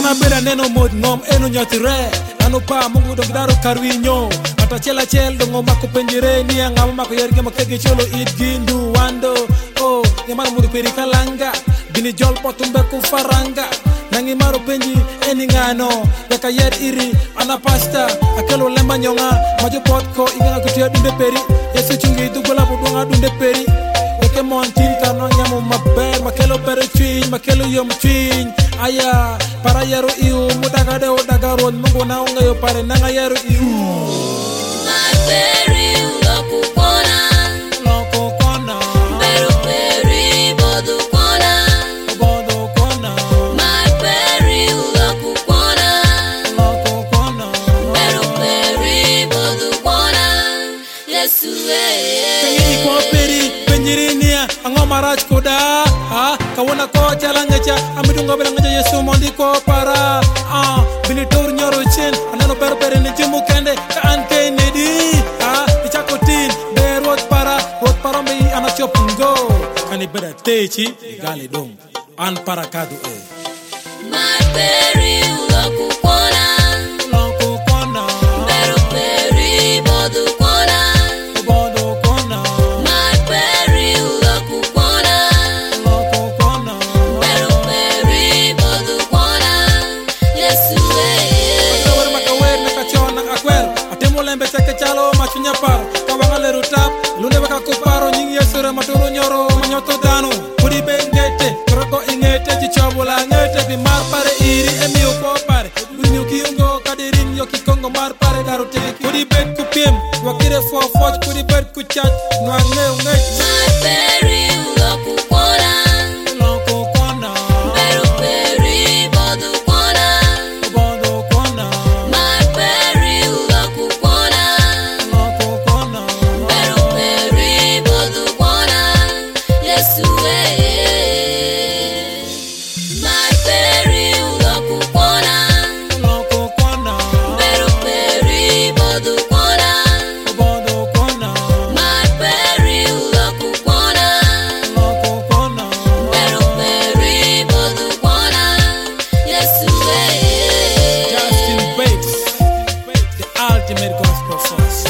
Mana beda neno mod ngom eno nyotire Anu pa mungu dong daru karwinyo Mata chela chel dong ngomako penjire Nia ngama mako yerge makege cholo it gindu wando Oh, nyamana mudu peri kalanga Bini jol potumbe kufaranga Nangi maro penji eni ngano Yaka yer iri ana pasta Akelo lemba nyonga Majo potko inga kutia dunde peri Yesu chungi dugula budunga dunde peri Eke montin kano nyamu maber Makelo bere chwin, makelo yom chwin Aya, para yero iu Mutagade o dagaron Mungu na unga yo pare nanga yero iu Maperi uloku kona Loko kona Pero peri bodu kona Bodo kona Maperi uloku kona Loko kona Pero peri bodu kona Yesu Kangi iko peri penjirinia Ango maraj koda Kawana ko chalangacha Amidunga belangacha Yesu mondi ko para Bini tour nyoro chin Anano berbere ni jimu kende Ka anke nedi Ichako tin Be rot para me anachopungo Kani beda techi Gali dong An para kadu Maperi uloku kona Loko kona Pero peri bodu kona Bodo kona Maperi uloku kona Loko kona Pero peri bodu kona Yesu Kawar makawer nakachona akwel Atemo lembe seke chalo machunya par Kawanga leru tap Lune baka kuparo nyingi yesure maturu nyoro Manyoto danu Kudi be ngete Kroko ingete Chichobula ngete Bi mar pare iri emi uko pare Luni ukiungo kadirin yoki kongo mar pare daru teki Kudi bet kupim Wakire fo foj Kudi bet kuchach Nwange ungech Maperi uloku kona Loko kona Pero peri bodu kona Bodo kona Maperi uloku kona Loko kona Pero peri bodu kona Yesu Maperi uloku kona Loko kona Pero peri bodu kona Bodo kona Maperi uloku kona Loko kona Pero peri bodu kona Yesu Justin Bates, the ultimate gospel force.